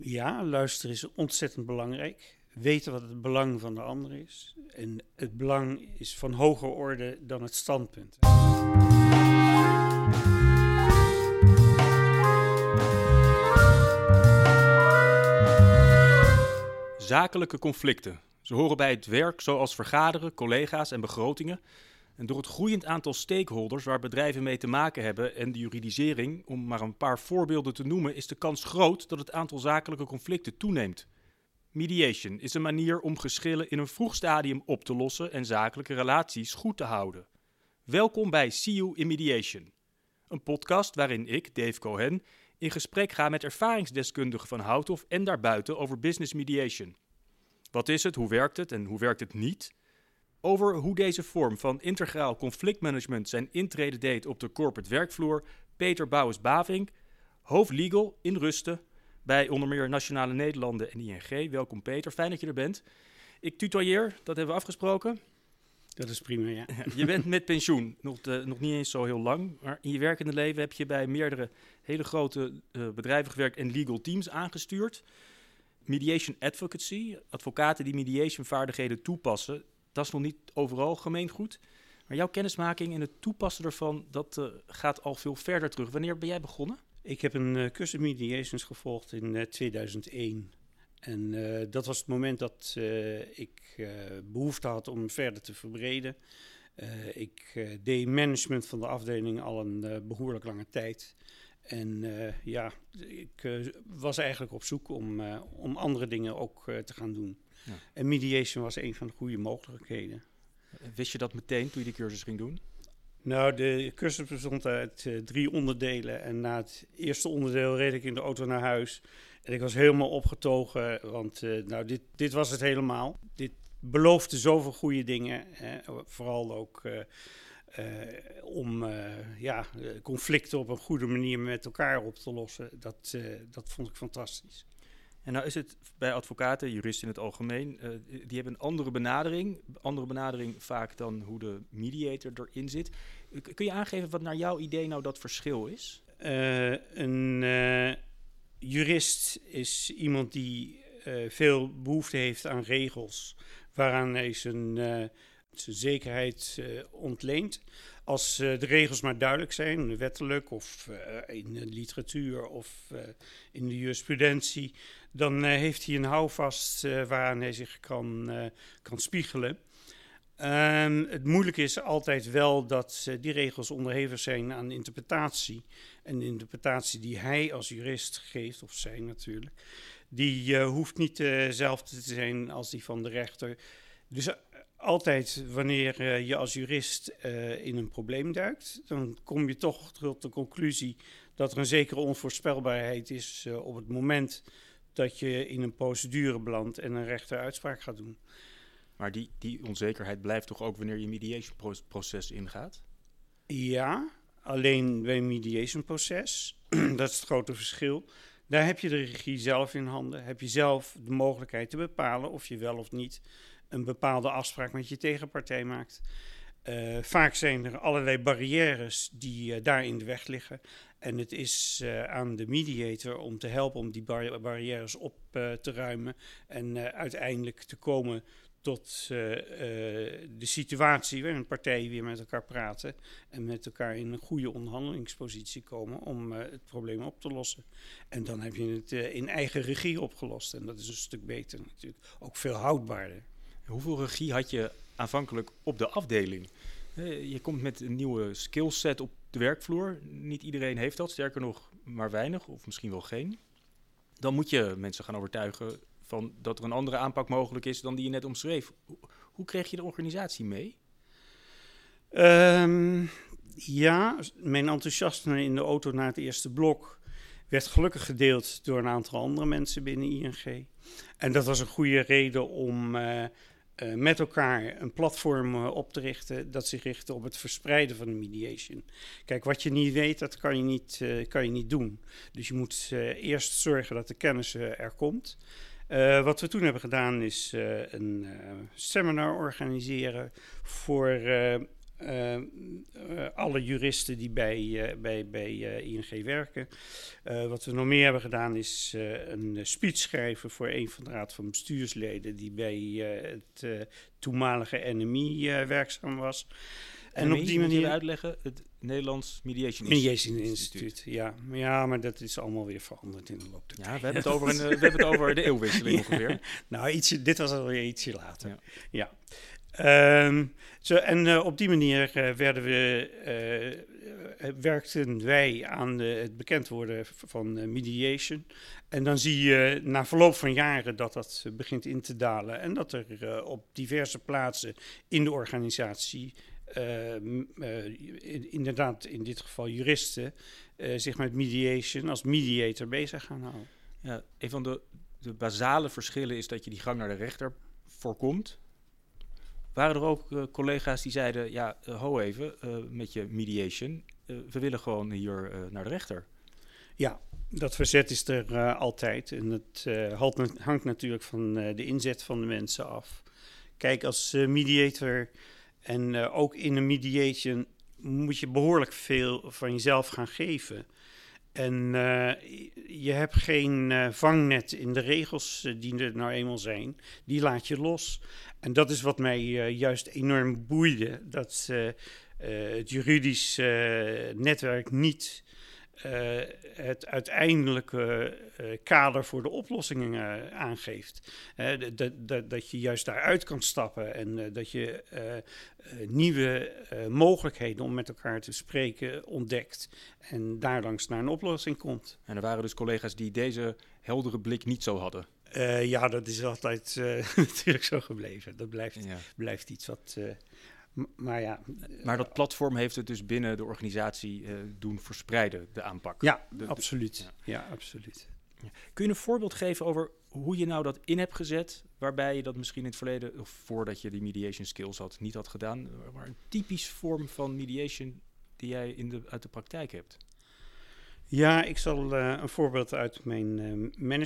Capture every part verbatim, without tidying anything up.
Ja, luisteren is ontzettend belangrijk. Weten wat het belang van de ander is. En het belang is van hoger orde dan het standpunt. Zakelijke conflicten. Ze horen bij het werk zoals vergaderen, collega's en begrotingen. En door het groeiend aantal stakeholders waar bedrijven mee te maken hebben en de juridisering, om maar een paar voorbeelden te noemen, is de kans groot dat het aantal zakelijke conflicten toeneemt. Mediation is een manier om geschillen in een vroeg stadium op te lossen en zakelijke relaties goed te houden. Welkom bij See You in Mediation. Een podcast waarin ik, Dave Cohen, in gesprek ga met ervaringsdeskundigen van Houthoff en daarbuiten over business mediation. Wat is het, hoe werkt het en hoe werkt het niet? Over hoe deze vorm van integraal conflictmanagement zijn intrede deed op de corporate werkvloer, Peter Bouwens-Bavink, hoofd legal in Rusten bij onder meer Nationale Nederlanden en I N G. Welkom Peter, fijn dat je er bent. Ik tutoieer, dat hebben we afgesproken. Dat is prima, ja. Je bent met pensioen, nog, uh, nog niet eens zo heel lang, maar in je werkende leven heb je bij meerdere hele grote uh, bedrijven gewerkt en legal teams aangestuurd. Mediation advocacy, advocaten die mediation vaardigheden toepassen, dat is nog niet overal gemeengoed. Maar jouw kennismaking en het toepassen ervan, dat uh, gaat al veel verder terug. Wanneer ben jij begonnen? Ik heb een uh, cursus mediations gevolgd in uh, tweeduizend één. En uh, dat was het moment dat uh, ik uh, behoefte had om verder te verbreden. Uh, ik uh, deed management van de afdeling al een uh, behoorlijk lange tijd. En uh, ja, ik uh, was eigenlijk op zoek om, uh, om andere dingen ook uh, te gaan doen. Ja. En mediation was een van de goede mogelijkheden. Wist je dat meteen toen je die cursus ging doen? Nou, de cursus bestond uit uh, drie onderdelen. En na het eerste onderdeel reed ik in de auto naar huis. En ik was helemaal opgetogen, want uh, nou, dit, dit was het helemaal. Dit beloofde zoveel goede dingen. Hè, vooral ook uh, uh, om uh, ja, conflicten op een goede manier met elkaar op te lossen. Dat, uh, dat vond ik fantastisch. En nou is het bij advocaten, juristen in het algemeen, uh, die hebben een andere benadering. Andere benadering vaak dan hoe de mediator erin zit. Kun je aangeven wat naar jouw idee nou dat verschil is? Uh, een uh, jurist is iemand die uh, veel behoefte heeft aan regels, waaraan hij zijn, uh, zijn zekerheid uh, ontleent. Als uh, de regels maar duidelijk zijn, wettelijk of uh, in de literatuur of uh, in de jurisprudentie, dan uh, heeft hij een houvast uh, waaraan hij zich kan, uh, kan spiegelen. Um, het moeilijke is altijd wel dat uh, die regels onderhevig zijn aan interpretatie. En de interpretatie die hij als jurist geeft, of zij natuurlijk, die uh, hoeft niet dezelfde te zijn als die van de rechter. Dus uh, altijd wanneer uh, je als jurist uh, in een probleem duikt, dan kom je toch tot de conclusie dat er een zekere onvoorspelbaarheid is uh, op het moment dat je in een procedure belandt en een rechter uitspraak gaat doen. Maar die, die onzekerheid blijft toch ook wanneer je mediation proces ingaat? Ja, alleen bij een mediation proces, dat is het grote verschil. Daar heb je de regie zelf in handen. Heb je zelf de mogelijkheid te bepalen of je wel of niet een bepaalde afspraak met je tegenpartij maakt. Uh, vaak zijn er allerlei barrières die uh, daar in de weg liggen. En het is uh, aan de mediator om te helpen om die bar- barrières op uh, te ruimen en uh, uiteindelijk te komen tot uh, uh, de situatie waarin partijen weer met elkaar praten en met elkaar in een goede onderhandelingspositie komen om uh, het probleem op te lossen. En dan heb je het uh, in eigen regie opgelost en dat is een stuk beter natuurlijk, ook veel houdbaarder. Hoeveel regie had je aanvankelijk op de afdeling? Je komt met een nieuwe skillset op de werkvloer. Niet iedereen heeft dat, sterker nog maar weinig of misschien wel geen. Dan moet je mensen gaan overtuigen van dat er een andere aanpak mogelijk is dan die je net omschreef. Hoe kreeg je de organisatie mee? Um, ja, mijn enthousiasme in de auto na het eerste blok werd gelukkig gedeeld door een aantal andere mensen binnen I N G. En dat was een goede reden om uh, uh, met elkaar een platform uh, op te richten dat zich richtte op het verspreiden van de mediation. Kijk, wat je niet weet, dat kan je niet, uh, kan je niet doen. Dus je moet uh, eerst zorgen dat de kennis uh, er komt. Uh, wat we toen hebben gedaan is uh, een uh, seminar organiseren voor uh, uh, uh, alle juristen die bij, uh, bij, bij uh, I N G werken. Uh, wat we nog meer hebben gedaan is uh, een speech schrijven voor een van de raad van bestuursleden die bij uh, het uh, toenmalige N M I uh, werkzaam was. En N M I, op die manier uitleggen, het Nederlands Mediation, Mediation Instituut. Instituut. Ja. ja, maar dat is allemaal weer veranderd in de loop der tijd. Ja, we hebben het over, een, we hebben het over de eeuwwisseling ja. ongeveer. Nou, ietsje, dit was alweer ietsje later. Ja. ja. Um, zo, en uh, op die manier uh, werden we, uh, uh, werkten wij aan de, het bekend worden van uh, mediation. En dan zie je na verloop van jaren dat dat uh, begint in te dalen. En dat er uh, op diverse plaatsen in de organisatie, uh, uh, in, inderdaad in dit geval juristen, uh, zich met mediation als mediator bezig gaan houden. Ja, een van de, de basale verschillen is dat je die gang naar de rechter voorkomt. Waren er ook uh, collega's die zeiden, ja, uh, ho even, uh, met je mediation, uh, we willen gewoon hier uh, naar de rechter? Ja, dat verzet is er uh, altijd en het uh, hangt, hangt natuurlijk van uh, de inzet van de mensen af. Kijk, als uh, mediator en uh, ook in een mediation moet je behoorlijk veel van jezelf gaan geven. En uh, je hebt geen uh, vangnet in de regels uh, die er nou eenmaal zijn. Die laat je los. En dat is wat mij uh, juist enorm boeide. Dat uh, uh, het juridisch uh, netwerk niet uh, het uiteindelijke uh, kader voor de oplossingen uh, aangeeft. Uh, dat, dat, dat je juist daaruit kan stappen en uh, dat je uh, uh, nieuwe uh, mogelijkheden om met elkaar te spreken ontdekt en daarlangs naar een oplossing komt. En er waren dus collega's die deze heldere blik niet zo hadden. Uh, ja, dat is altijd uh, natuurlijk zo gebleven. Dat blijft, ja. blijft iets wat... Uh, m- maar ja... Maar dat platform heeft het dus binnen de organisatie uh, doen verspreiden, de aanpak. Ja, de, absoluut. De, ja. ja, absoluut. Ja. Kun je een voorbeeld geven over hoe je nou dat in hebt gezet, waarbij je dat misschien in het verleden, of voordat je die mediation skills had, niet had gedaan, maar een typisch vorm van mediation die jij in de, uit de praktijk hebt? Ja, ik zal uh, een voorbeeld uit mijn uh,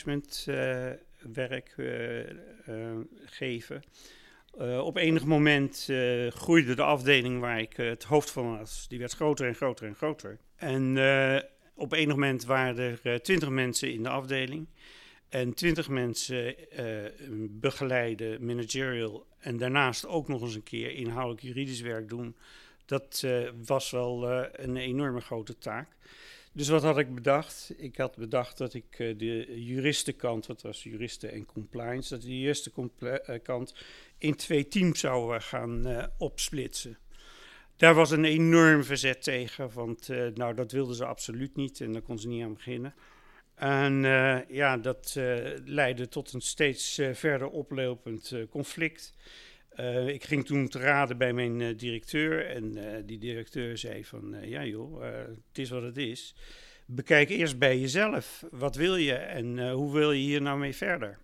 managementwerk uh, uh, uh, geven. Uh, op enig moment uh, groeide de afdeling waar ik uh, het hoofd van was. Die werd groter en groter en groter. En uh, op enig moment waren er uh, twintig mensen in de afdeling. En twintig mensen uh, begeleiden, managerial. En daarnaast ook nog eens een keer inhoudelijk juridisch werk doen. Dat uh, was wel uh, een enorme grote taak. Dus wat had ik bedacht? Ik had bedacht dat ik uh, de juristenkant, wat was juristen en compliance, dat de juristenkant in twee teams zou uh, gaan uh, opsplitsen. Daar was een enorm verzet tegen, want uh, nou, dat wilden ze absoluut niet en daar kon ze niet aan beginnen. En uh, ja, dat uh, leidde tot een steeds uh, verder oplopend uh, conflict. Uh, ik ging toen te raden bij mijn uh, directeur en uh, die directeur zei van, uh, ja joh, uh, het is wat het is. Bekijk eerst bij jezelf, wat wil je en uh, hoe wil je hier nou mee verder?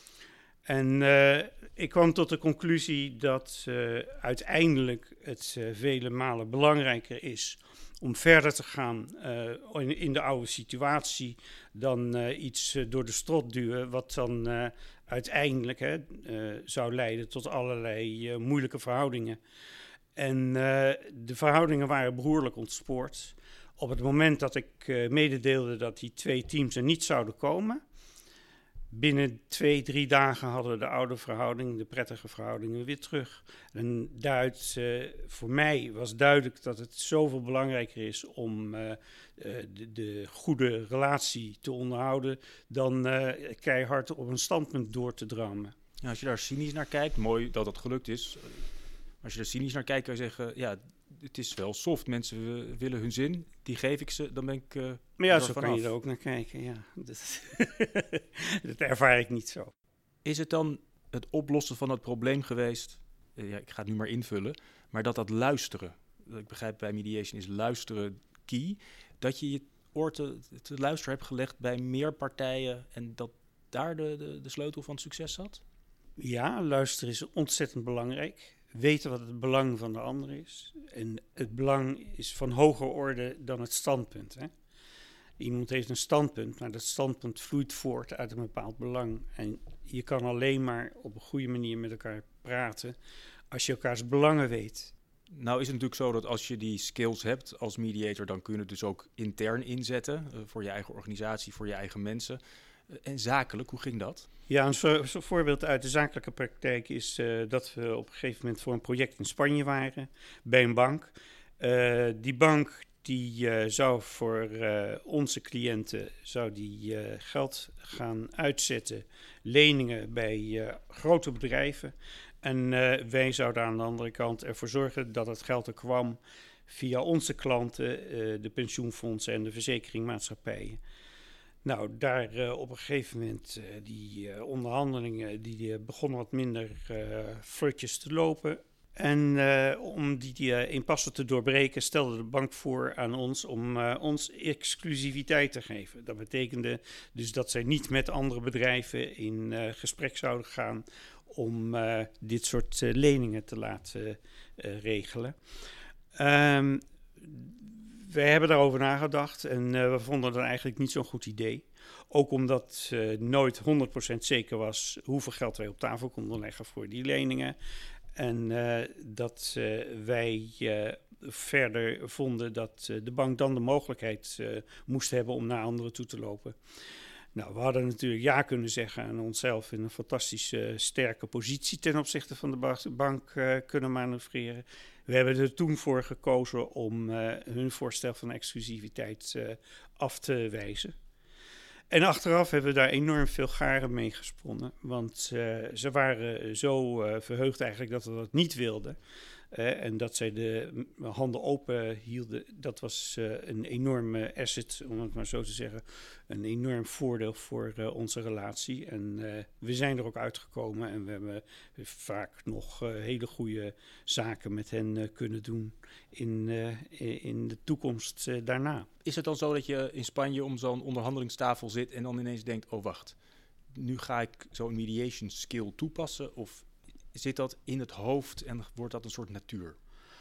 En uh, ik kwam tot de conclusie dat uh, uiteindelijk het uh, vele malen belangrijker is om verder te gaan uh, in, in de oude situatie dan uh, iets uh, door de strot duwen wat dan uh, uiteindelijk hè, uh, zou leiden tot allerlei uh, moeilijke verhoudingen. En uh, de verhoudingen waren behoorlijk ontspoord. Op het moment dat ik uh, mededeelde dat die twee teams er niet zouden komen, binnen twee, drie dagen hadden we de oude verhouding, de prettige verhoudingen weer terug. En daaruit, uh, voor mij was duidelijk dat het zoveel belangrijker is om uh, uh, de, de goede relatie te onderhouden dan uh, keihard op een standpunt door te drammen. Ja, als je daar cynisch naar kijkt, mooi dat dat gelukt is. Als je er cynisch naar kijkt, kan je zeggen, ja, het is wel soft. Mensen uh, willen hun zin, die geef ik ze, dan ben ik uh, Maar ja, zo kan je er ook naar kijken, ja. Dat, dat ervaar ik niet zo. Is het dan het oplossen van het probleem geweest, uh, ja, ik ga het nu maar invullen, maar dat dat luisteren, ik begrijp bij mediation is luisteren key, dat je je oor te, te luisteren hebt gelegd bij meer partijen en dat daar de, de, de sleutel van het succes zat? Ja, luisteren is ontzettend belangrijk. Weten wat het belang van de ander is. En het belang is van hoger orde dan het standpunt. Hè? Iemand heeft een standpunt, maar dat standpunt vloeit voort uit een bepaald belang. En je kan alleen maar op een goede manier met elkaar praten als je elkaars belangen weet. Nou is het natuurlijk zo dat als je die skills hebt als mediator, dan kun je het dus ook intern inzetten. Uh, voor je eigen organisatie, voor je eigen mensen. Uh, en zakelijk, hoe ging dat? Ja, een zo- zo'n voorbeeld uit de zakelijke praktijk is uh, dat we op een gegeven moment voor een project in Spanje waren, bij een bank. Uh, die bank die uh, zou voor uh, onze cliënten zou die, uh, geld gaan uitzetten, leningen bij uh, grote bedrijven. En uh, wij zouden aan de andere kant ervoor zorgen dat het geld er kwam via onze klanten, uh, de pensioenfondsen en de verzekeringmaatschappijen. Nou, daar uh, op een gegeven moment, uh, die uh, onderhandelingen, die uh, begonnen wat minder uh, vlotjes te lopen. En uh, om die, die uh, impasse te doorbreken, stelde de bank voor aan ons om uh, ons exclusiviteit te geven. Dat betekende dus dat zij niet met andere bedrijven in uh, gesprek zouden gaan om uh, dit soort uh, leningen te laten uh, regelen. Um, wij hebben daarover nagedacht en uh, we vonden dat eigenlijk niet zo'n goed idee. Ook omdat uh, nooit honderd procent zeker was hoeveel geld wij op tafel konden leggen voor die leningen. En uh, dat uh, wij uh, verder vonden dat uh, de bank dan de mogelijkheid uh, moest hebben om naar anderen toe te lopen. Nou, we hadden natuurlijk ja kunnen zeggen en onszelf in een fantastische uh, sterke positie ten opzichte van de bank uh, kunnen manoeuvreren. We hebben er toen voor gekozen om uh, hun voorstel van exclusiviteit uh, af te wijzen. En achteraf hebben we daar enorm veel garen mee gesponnen. Want uh, ze waren zo uh, verheugd eigenlijk dat we dat niet wilden. Uh, en dat zij de handen open hielden, dat was uh, een enorme asset, om het maar zo te zeggen. Een enorm voordeel voor uh, onze relatie. En uh, we zijn er ook uitgekomen en we hebben vaak nog uh, hele goede zaken met hen uh, kunnen doen in, uh, in de toekomst uh, daarna. Is het dan zo dat je in Spanje om zo'n onderhandelingstafel zit en dan ineens denkt, oh wacht, nu ga ik zo'n mediation skill toepassen? Of zit dat in het hoofd en wordt dat een soort natuur?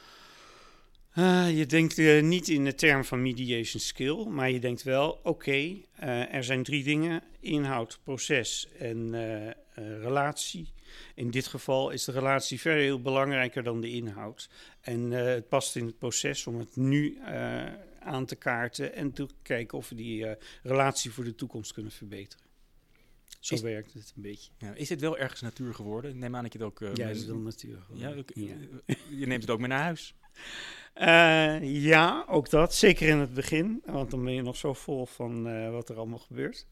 Uh, je denkt uh, niet in de term van mediation skill, maar je denkt wel, oké, okay, uh, er zijn drie dingen, inhoud, proces en uh, uh, relatie. In dit geval is de relatie veel belangrijker dan de inhoud. En uh, het past in het proces om het nu uh, aan te kaarten en te kijken of we die uh, relatie voor de toekomst kunnen verbeteren. Zo is, werkt het een beetje. Ja, is het wel ergens natuur geworden? Ik neem aan dat je het ook... Uh, ja, het is wel natuur geworden. Ja, ook, ja. Je neemt het ook mee naar huis? Uh, ja, ook dat. Zeker in het begin. Want dan ben je nog zo vol van uh, wat er allemaal gebeurt.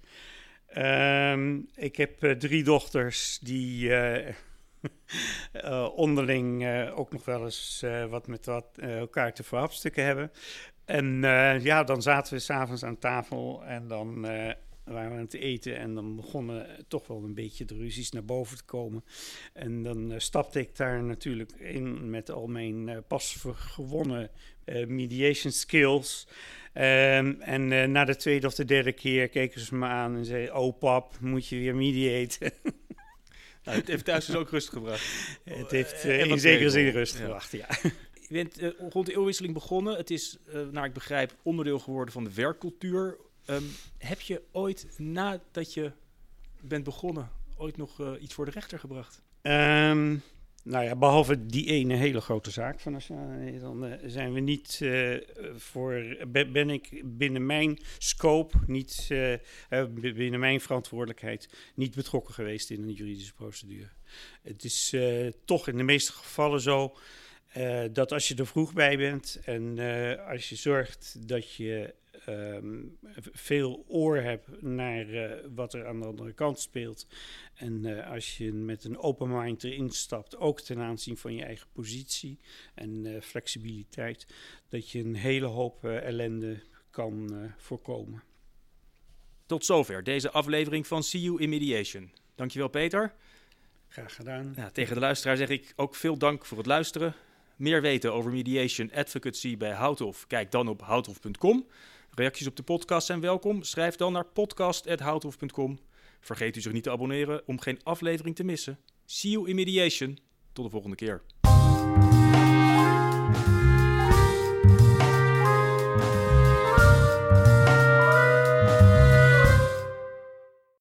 Uh, ik heb uh, drie dochters die uh, uh, onderling uh, ook nog wel eens uh, wat met wat uh, elkaar te verhapstukken hebben. En uh, ja, dan zaten we 's avonds aan tafel en dan... Uh, waren we aan het eten en dan begonnen toch wel een beetje de ruzies naar boven te komen. En dan uh, stapte ik daar natuurlijk in met al mijn uh, pas gewonnen uh, mediation skills. Um, en uh, na de tweede of de derde keer keken ze me aan en zeiden, oh pap, moet je weer mediaten? Nou, het heeft thuis dus ook rust gebracht. Het heeft uh, in zekere zin rust ja. gebracht, ja. Je bent uh, rond de eeuwwisseling begonnen. Het is, uh, naar ik begrijp, onderdeel geworden van de werkcultuur. Um, heb je ooit, nadat je bent begonnen, ooit nog uh, iets voor de rechter gebracht? Um, nou ja, behalve die ene hele grote zaak van Nationale, dan uh, zijn we niet uh, voor, ben ik binnen mijn scope, niet uh, uh, binnen mijn verantwoordelijkheid, niet betrokken geweest in een juridische procedure. Het is uh, toch in de meeste gevallen zo uh, dat als je er vroeg bij bent en uh, als je zorgt dat je Um, veel oor heb naar uh, wat er aan de andere kant speelt. En uh, als je met een open mind erin stapt, ook ten aanzien van je eigen positie en uh, flexibiliteit, dat je een hele hoop uh, ellende kan uh, voorkomen. Tot zover deze aflevering van See You in Mediation. Dankjewel Peter. Graag gedaan. Ja, tegen de luisteraar zeg ik ook veel dank voor het luisteren. Meer weten over mediation advocacy bij Houthoff? Kijk dan op houthoff punt com. Reacties op de podcast zijn welkom. Schrijf dan naar podcast at houthoff punt com. Vergeet u zich niet te abonneren om geen aflevering te missen. See you in mediation. Tot de volgende keer.